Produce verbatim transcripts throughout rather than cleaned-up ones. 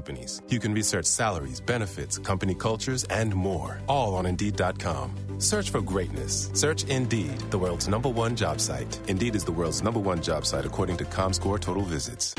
companies. You can research salaries, benefits, company cultures, and more, all on Indeed dot com. Search for greatness. Search Indeed, the world's number one job site. Indeed is the world's number one job site according to ComScore Total Visits.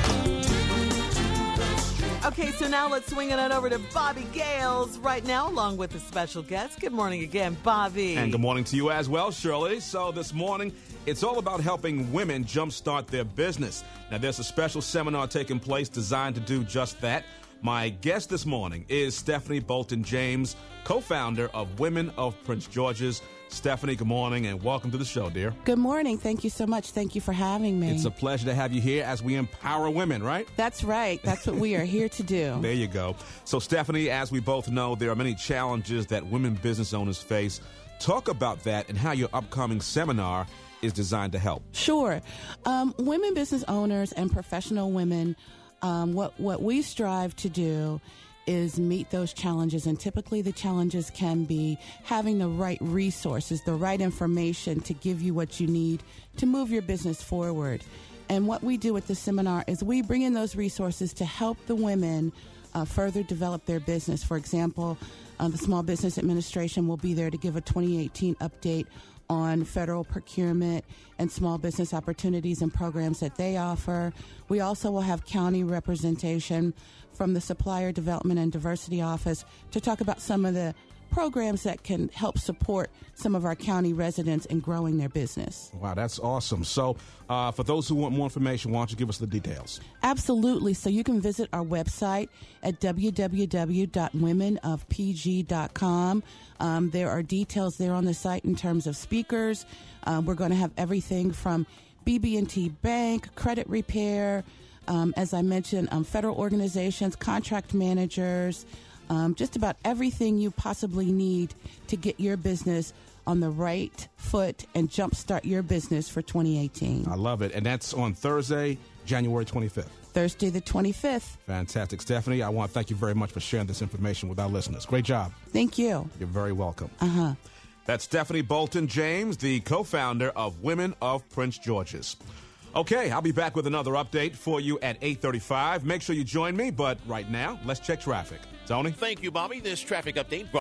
Okay, so now let's swing it on over to Bobby Gales right now, along with a special guest. Good morning again, Bobby. And good morning to you as well, Shirley. So this morning, it's all about helping women jumpstart their business. Now, there's a special seminar taking place designed to do just that. My guest this morning is Stephanie Bolton James, co-founder of Women of Prince George's. Stephanie, good morning and welcome to the show, dear. Good morning. Thank you so much. Thank you for having me. It's a pleasure to have you here as we empower women, right? That's right. That's what we are here to do. There you go. So, Stephanie, as we both know, there are many challenges that women business owners face. Talk about that and how your upcoming seminar is designed to help. Sure. Um, women business owners and professional women, um, what, what we strive to do is meet those challenges, and typically the challenges can be having the right resources, the right information to give you what you need to move your business forward. And what we do at the seminar is we bring in those resources to help the women uh, further develop their business. For example, uh, the Small Business Administration will be there to give a twenty eighteen update on federal procurement and small business opportunities and programs that they offer. We also will have county representation from the Supplier Development and Diversity Office to talk about some of the programs that can help support some of our county residents in growing their business. Wow, that's awesome. So uh, for those who want more information, why don't you give us the details? Absolutely. So you can visit our website at w w w dot women of p g dot com. Um, there are details there on the site in terms of speakers. Um, we're going to have everything from B B and T Bank, credit repair, um, as I mentioned, um, federal organizations, contract managers, Um, just about everything you possibly need to get your business on the right foot and jumpstart your business for twenty eighteen. I love it. And that's on Thursday, January twenty-fifth. Thursday the twenty-fifth. Fantastic. Stephanie, I want to thank you very much for sharing this information with our listeners. Great job. Thank you. You're very welcome. Uh-huh. That's Stephanie Bolton James, the co-founder of Women of Prince George's. Okay, I'll be back with another update for you at eight thirty-five. Make sure you join me, but right now, let's check traffic. Tony? Thank you, Bobby. This traffic update